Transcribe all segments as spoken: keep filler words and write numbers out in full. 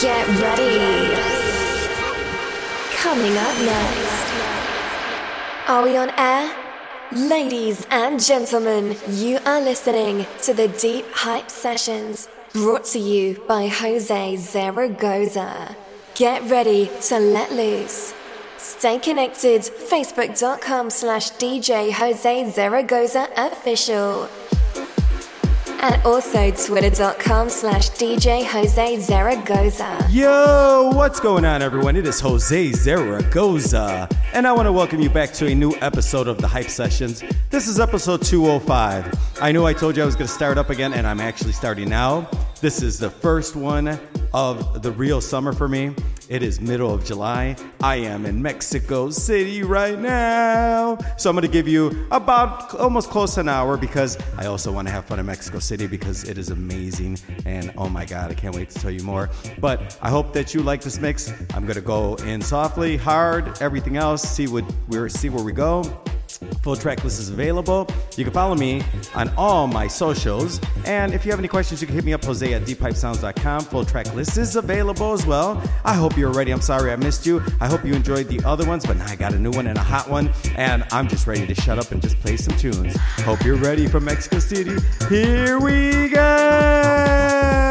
Get ready. Coming up next. Are we on air? Ladies and gentlemen, you are listening to the Deep Hype Sessions, brought to you by Jose Zaragoza. Get ready to let loose. Stay connected, facebook.com slash DJ Jose Zaragoza official. And also twitter.com slash DJ Jose Zaragoza. Yo, what's going on, everyone? It is Jose Zaragoza, and I want to welcome you back to a new episode of the Hype Sessions. This is episode two oh five. I know I told you I was going to start up again, and I'm actually starting now. This is the first one of the real summer for me. It is middle of July. I am in Mexico City right now. So I'm going to give you about almost close to an hour because I also want to have fun in Mexico City because it is amazing. And oh my God, I can't wait to tell you more. But I hope that you like this mix. I'm going to go in softly, hard, everything else, see what we're see where we go. Full track list is available. You can follow me on all my socials. And if you have any questions, you can hit me up, Jose at deep hype sounds dot com. Full track list is available as well. I hope you're ready. I'm sorry I missed you. I hope you enjoyed the other ones, but now I got a new one and a hot one. And I'm just ready to shut up and just play some tunes. Hope you're ready for Mexico City. Here we go.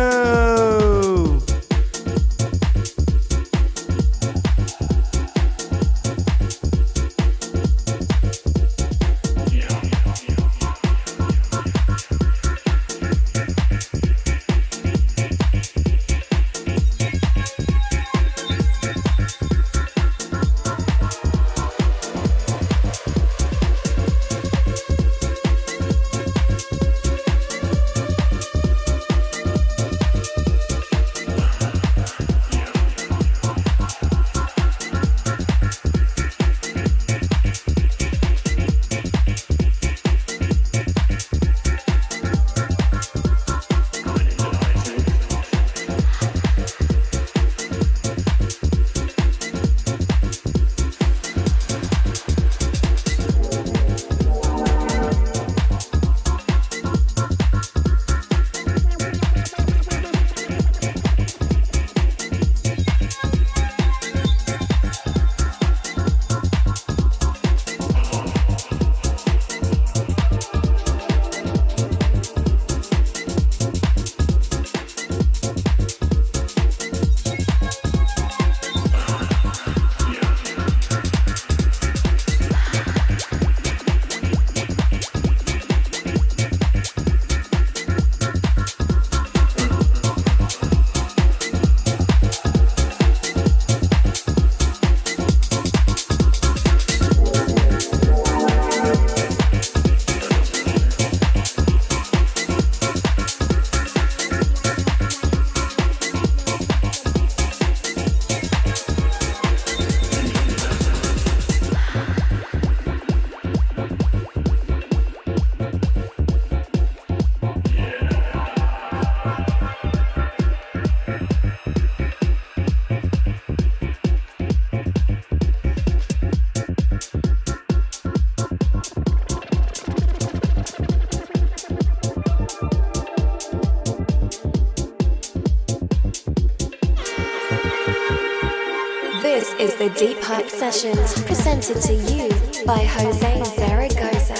Is the Deep Hype Sessions, presented to you by Jose Zaragoza.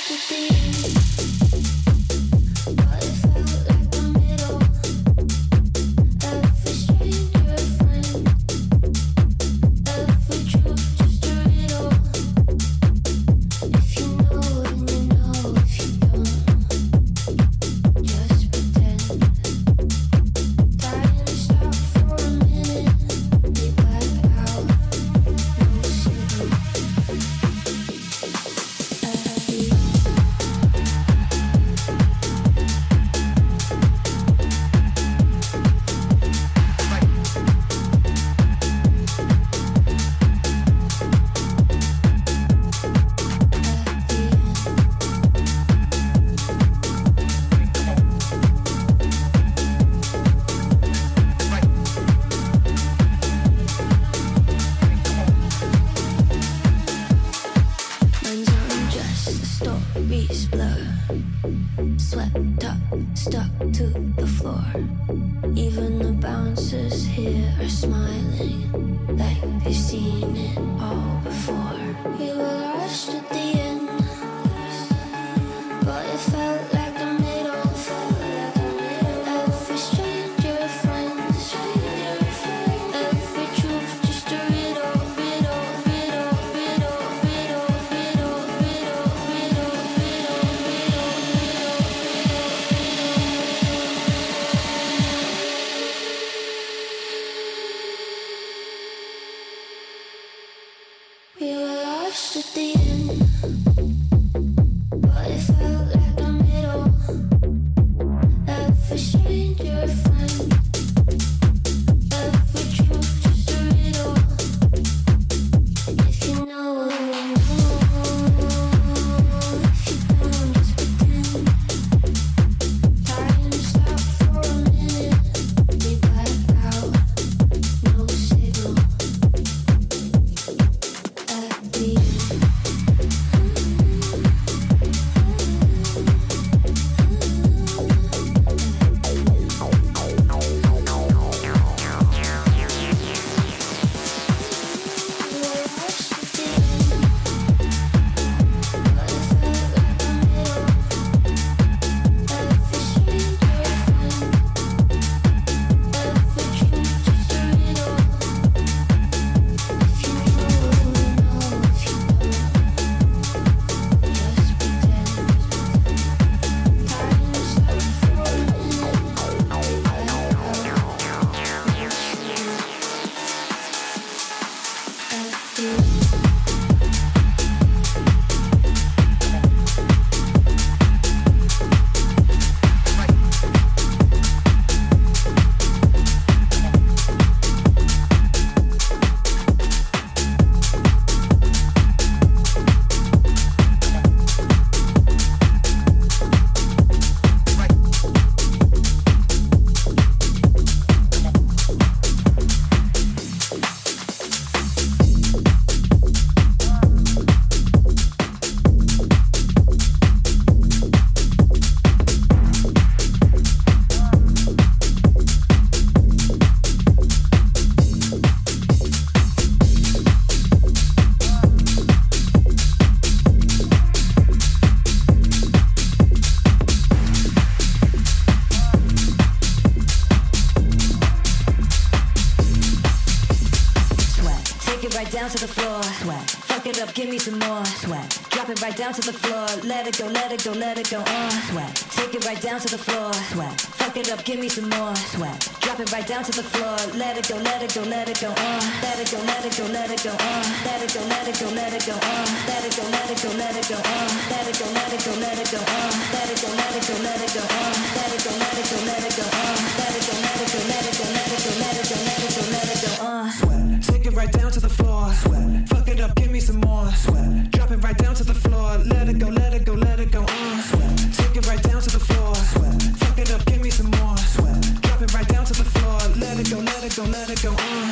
down to the floor. Sweat. Fuck it up, give me some more. Sweat. Drop it right down to the floor. Let it go, let it go, let it go. Uh. Sweat. Take it right down to the floor. Sweat. Fuck it up, give me some more. Sweat. Drop it right down to the floor. Let it go, let it go, let it go. Uh. Let it go, let it go, let it go. Uh. Let it go, let it go, let it go. Uh. Let it go, let it go, let it go. Uh. Let it go, let it go, let it go. Uh. Let it go, let it go, let it go. Uh. Let it go, let it go, let it go. Uh. Let it go, let it go, let it go, let it go, let it go, let it go, let it go. Uh. Sweat. Take it right down to the floor. Sweat. Fuck it up, give me some more. Sweat. Drop it right down to the floor. Let it go, let it go, let it go. Uh. Sweat. Take it right down to the floor. Sweat. Fuck it up, give me some more. Sweat. Drop it right down to the floor. Let it go, let it go, let it go. Uh.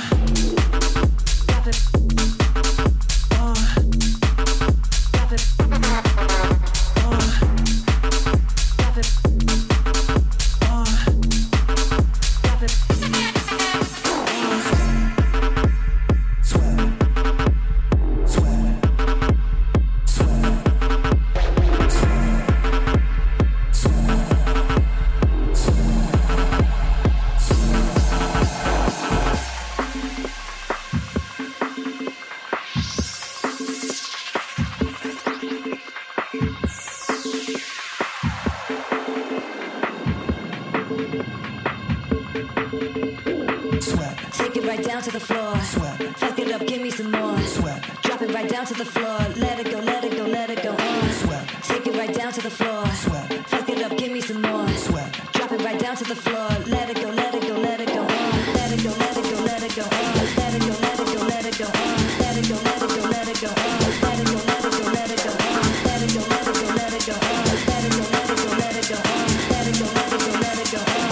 Drop it. Uh. Drop it. Uh. down to the floor. Sweat. Fuck it up, give me some more. Sweat. Drop it right down to the floor. Let it go, let it go, let it go on. Sweat. Take it right down to the floor. Sweat. Fuck it up, give me some more. Sweat. Drop it right down to the floor. Let it go, let it go, let it go on. Let it go, let it go, let it go on. Let it go, let it go, let it go on. Let it go, let it go, let it go on. Let it go, let it go, let it go on. Let it go, let it go, let it go on. Let it go, let it go, let it go on. Let it go, let it go, let it go on. Let it go, let it go, let it go on.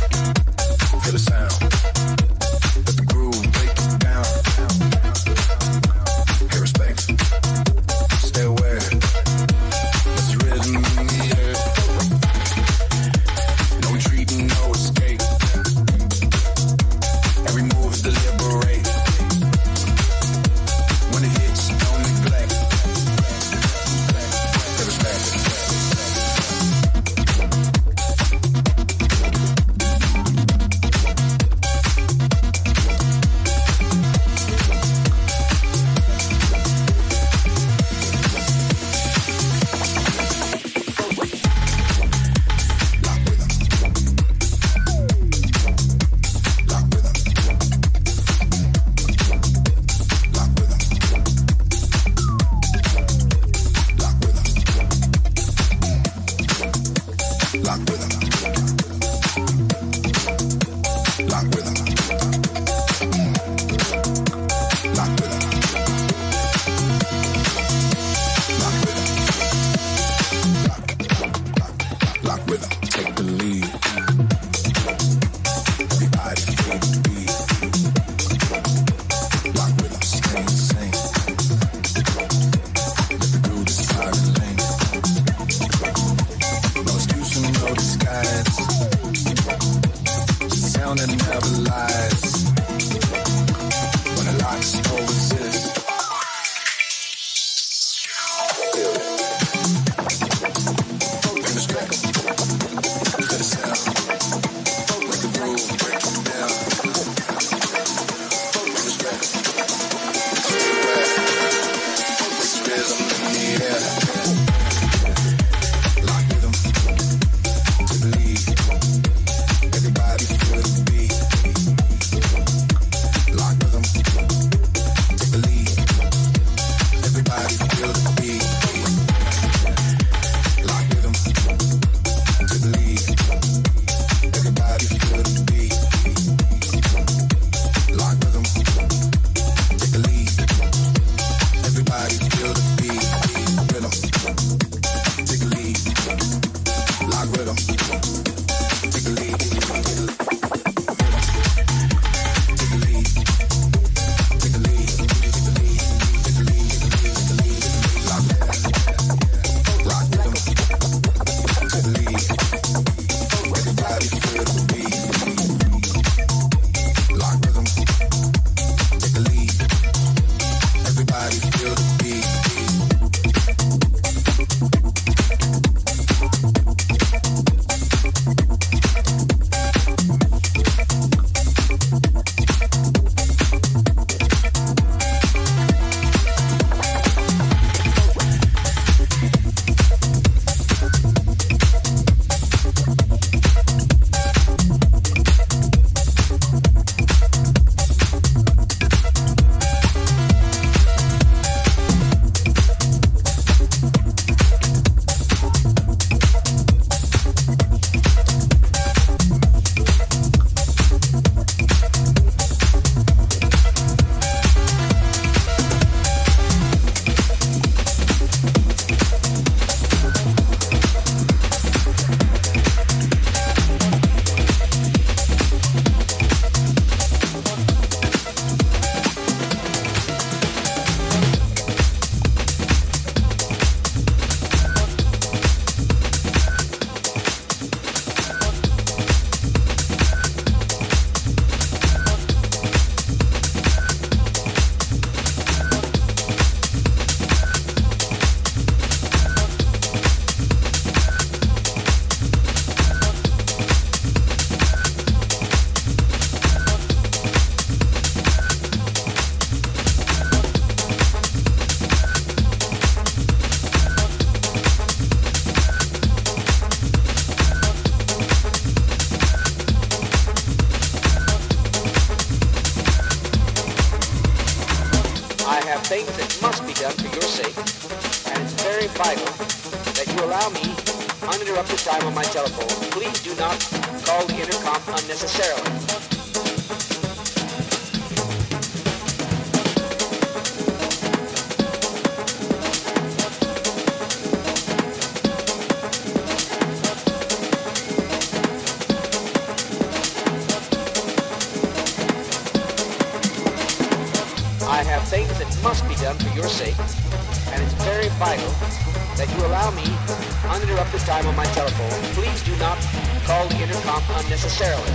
Feel the sound, let the groove break it down. things that must be done for your sake, and it's very vital that you allow me uninterrupted time on my telephone. Please do not call the intercom unnecessarily. I have things that must be done for your sake, and it's very vital that you allow me uninterrupted time on my telephone. Please do not call the intercom unnecessarily.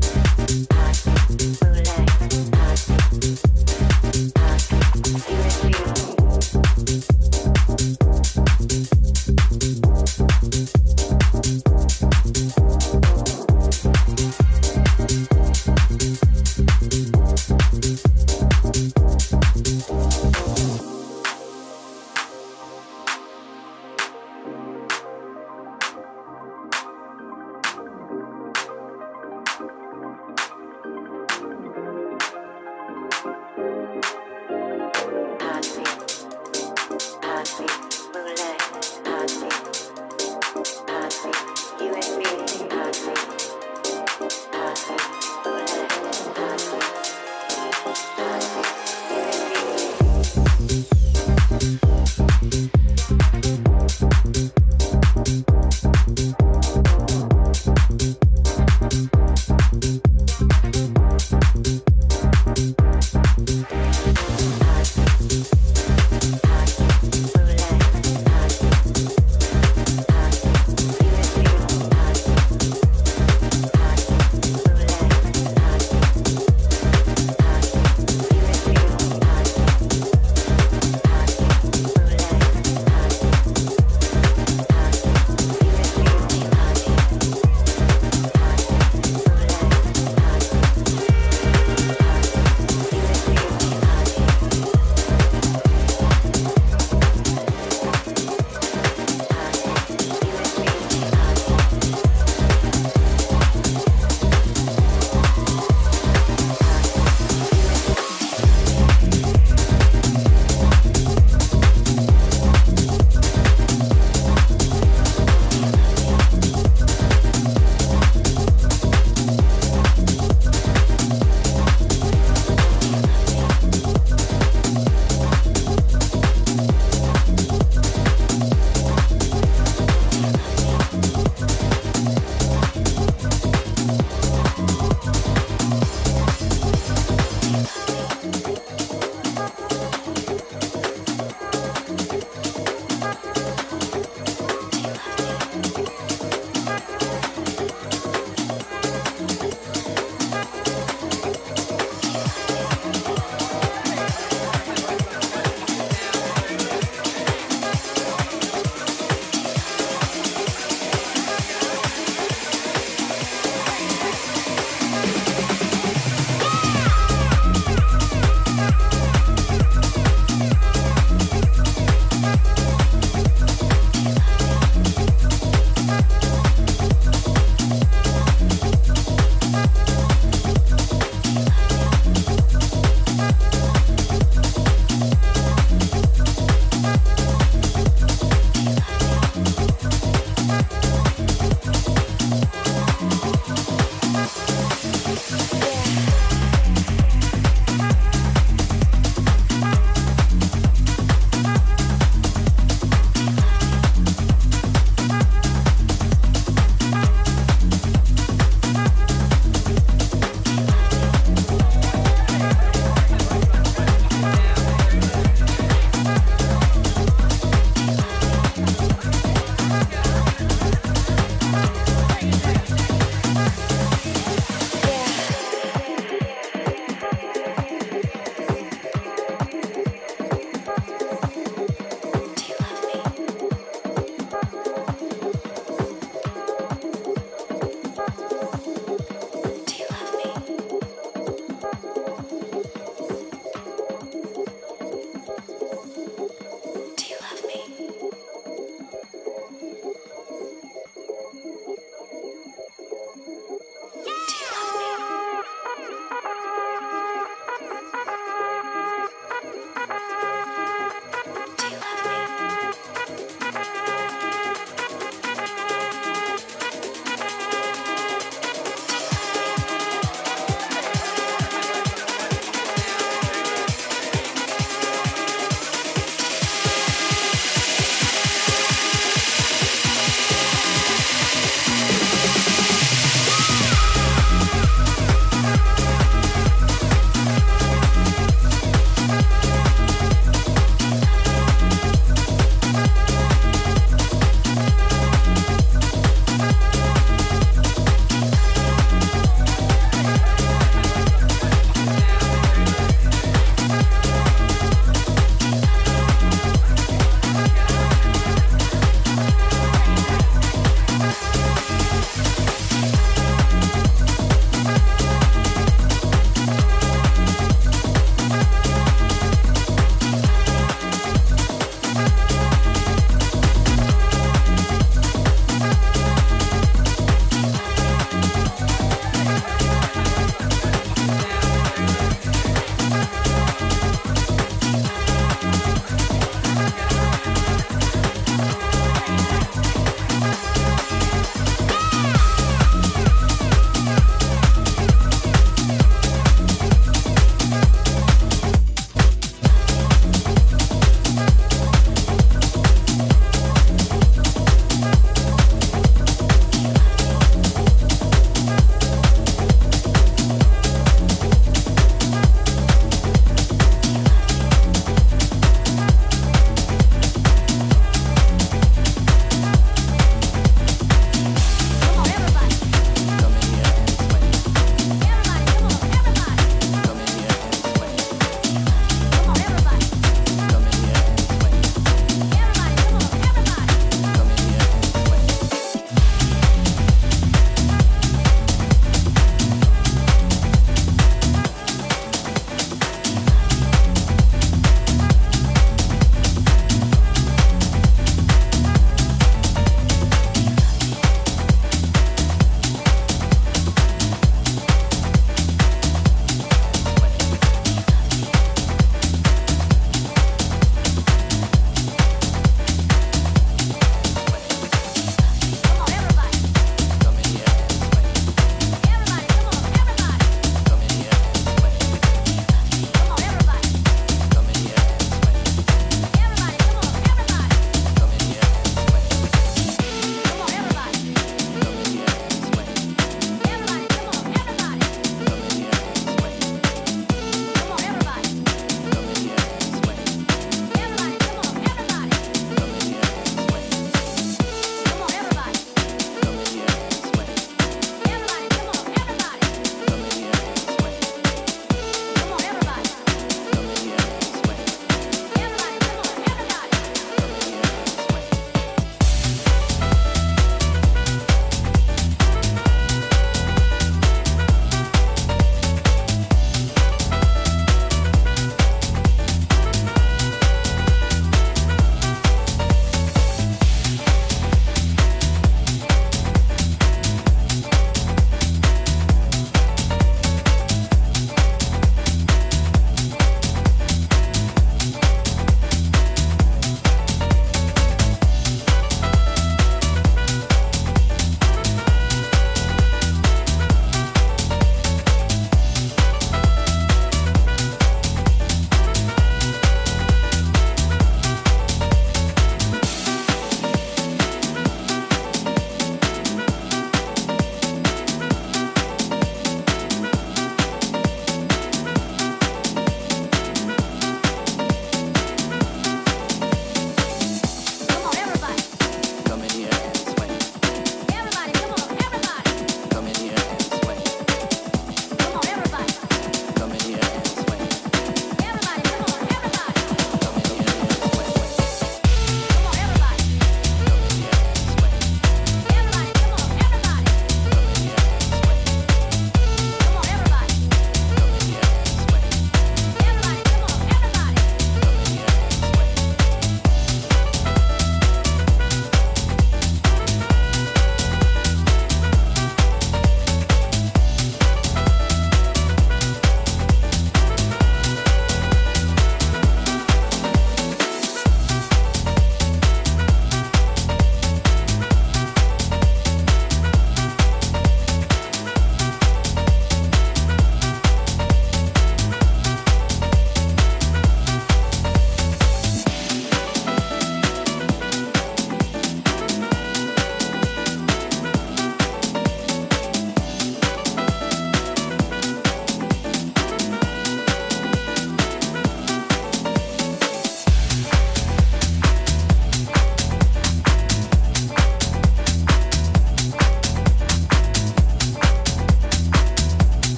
You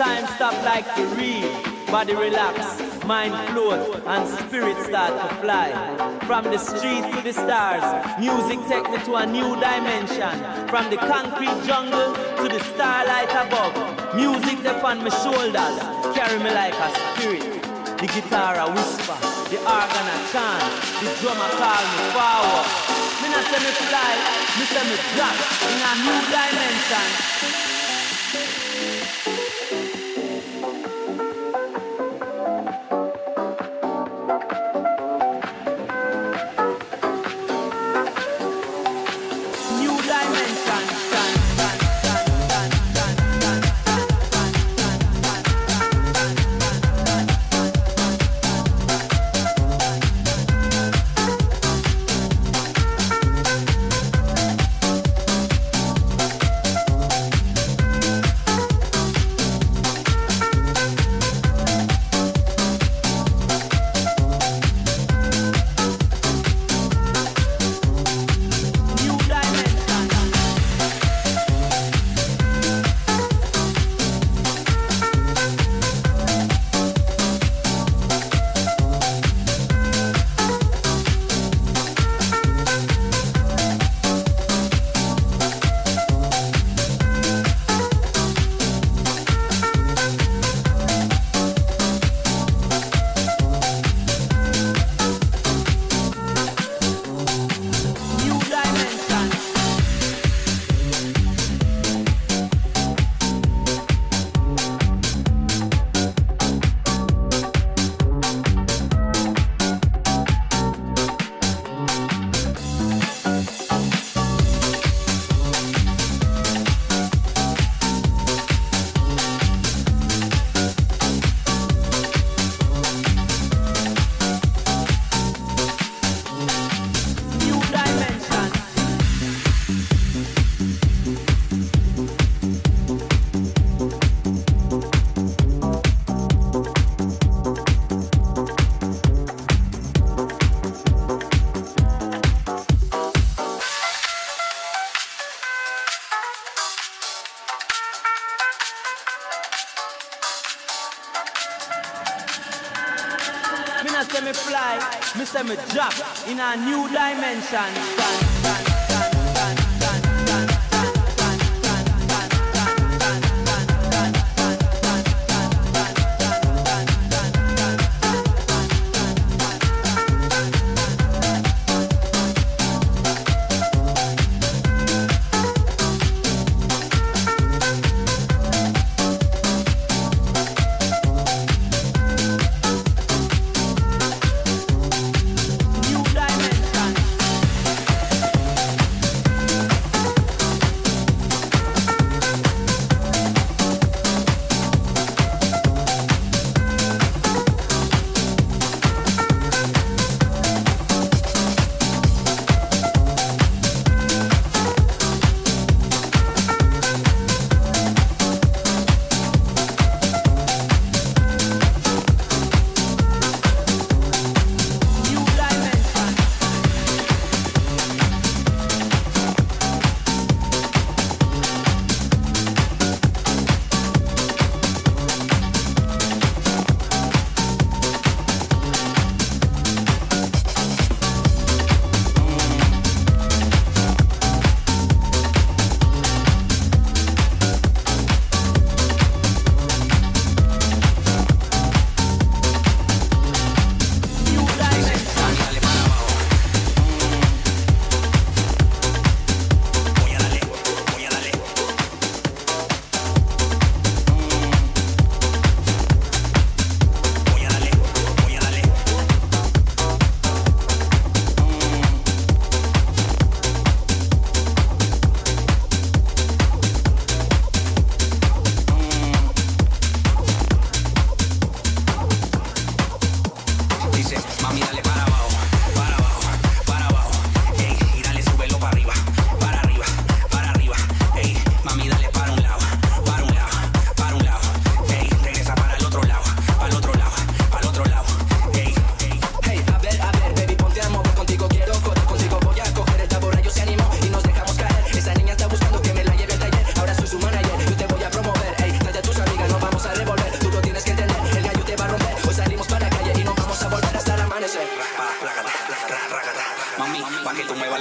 time stop like for real. Body relax, mind float, and spirit start to fly. From the street to the stars, music take me to a new dimension. From the concrete jungle to the starlight above, music upon my shoulders, carry me like a spirit. The guitar a whisper, the organ a chant, the drummer call me forward. Me not say me fly, me say me drop in a new dimension. say me fly, me say me drop in a new dimension.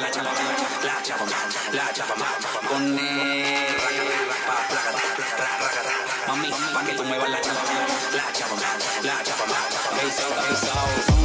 la chapa, la chapa, la chapa, con el mami, pa' que tú muevas la chapa, la chapa, la chapa, bass out, bass out.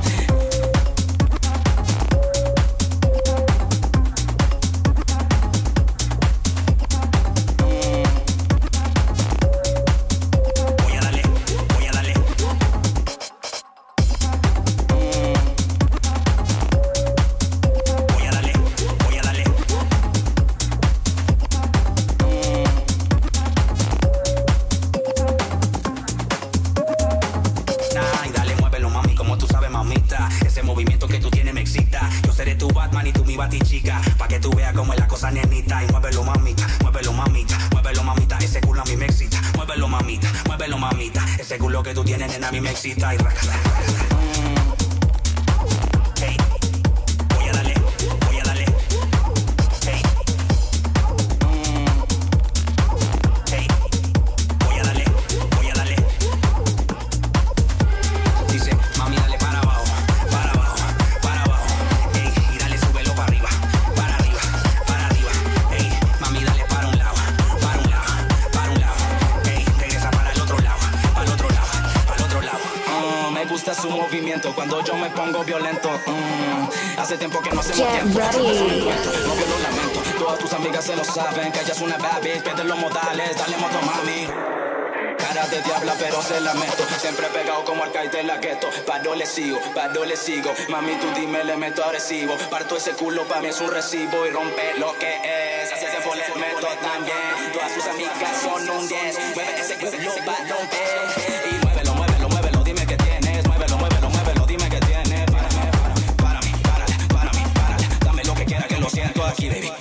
A mí me excita y rácata. Hey, voy a darle, voy a darle. Hey, hey, voy a darle, voy a darle. Dice, mami, dale para abajo, para abajo, para abajo. Hey, y dale, súbelo para arriba, para arriba, para arriba. Hey, mami, dale para un lado, para un lado, para un lado. Hey, regresa para el otro lado, para el otro lado. Uh, me gusta su movimiento cuando yo me pongo violento. Mm, hace tiempo que no hacemos Get tiempo. ready. No que lo lamento. Todas tus amigas se lo saben. Que ella es una bad bitch. Pide los modales. Dale moto, mami. Cara de diabla, pero se lamento. Siempre pegado como el de la gueto. Paro le sigo, paro le sigo. Mami, tú dime, le meto agresivo. Parto ese culo, pa' mí es un recibo. Y rompe lo que es. Hace tiempo le meto también. Todas sus amigas son un diez. Mueve ese culo, pa' romper. Y muévelo, muévelo, muévelo. Dime qué tienes. Muévelo, muévelo, muévelo. Dime qué tienes. Para mí, para mí, para mí, para mí, para mí. Dame lo que quiera, que lo siento aquí, baby.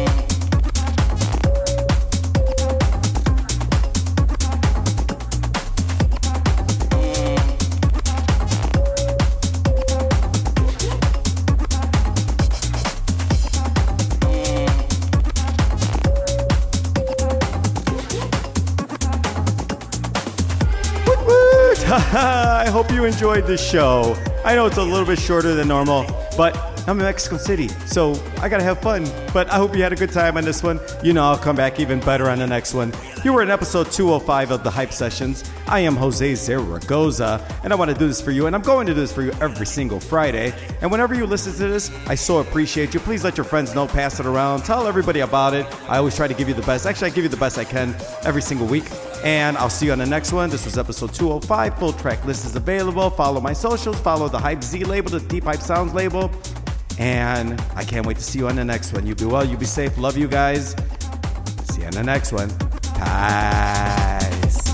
I hope you enjoyed this show. I know it's a little bit shorter than normal, but I'm in Mexico City, so I gotta have fun. But I hope you had a good time on this one. You know I'll come back even better on the next one. You were in episode two oh five of the Hype Sessions. I am Jose Zaragoza, and I want to do this for you, and I'm going to do this for you every single Friday. And whenever you listen to this, I so appreciate you. Please let your friends know, pass it around, tell everybody about it. I always try to give you the best. Actually, I give you the best I can every single week. And I'll see you on the next one. This was episode two oh five. Full track list is available. Follow my socials. Follow the Hype Z label, the Deep Hype Sounds label. And I can't wait to see you on the next one. You be well, you be safe. Love you guys. See you on the next one. Peace.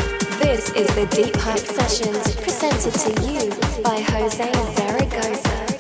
This is the Deep Hype Sessions, presented to you by Jose Zaragoza.